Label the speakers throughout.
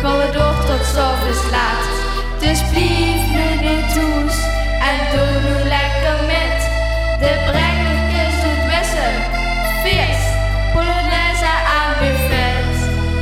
Speaker 1: gaan we door tot 's avonds laat. Dus blijf nu niet thuis en doe nu lekker met. De brengertjes doet wissen, feest, Polonaise aan buffet.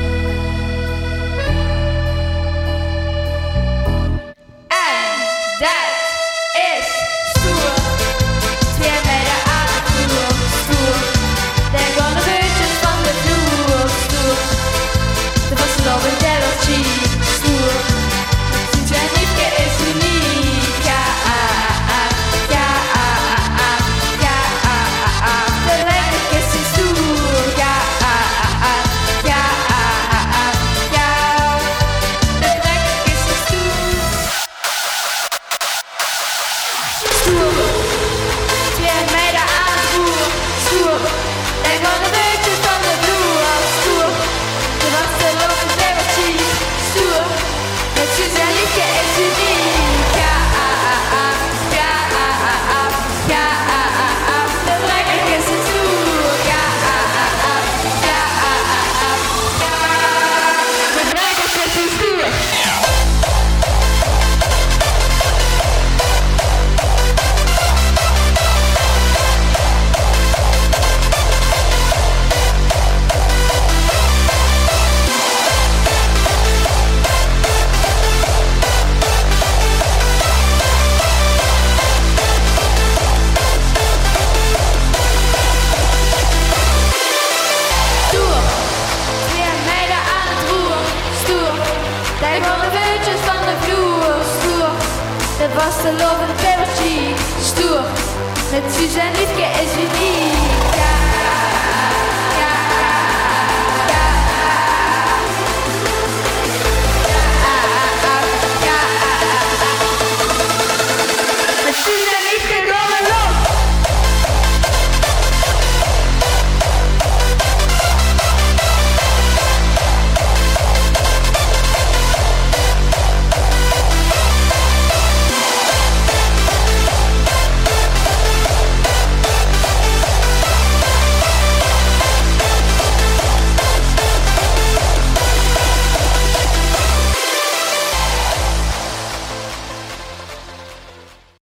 Speaker 1: En dat is stoer. 2 meter aan de vloer, stoer. Daar gaan de beutjes van de vloer, stoer. De vaste loop in Delft, stoer. Sint-Janieke is uniek, ja, ja, ja, de lekkertjes is stoer, ja, ja, ja, de lekkertjes is stoer. Stoer, 2 meter aan de vloer, stoer. Daar gaan de beutjes van de vloer, stoer. De vaste loop in Delft, stoer. Het Sint-Janieke is uniek, ja, ja, ja, de lekkertjes is stoer, ja, ja, de lekkertjes is stoer. Stoer, 2 meter aan het roer, stoer. Daar gaan de beutjes van de vloer, stoer. De vaste loop in de stoer. Met Suus en Liefke is wie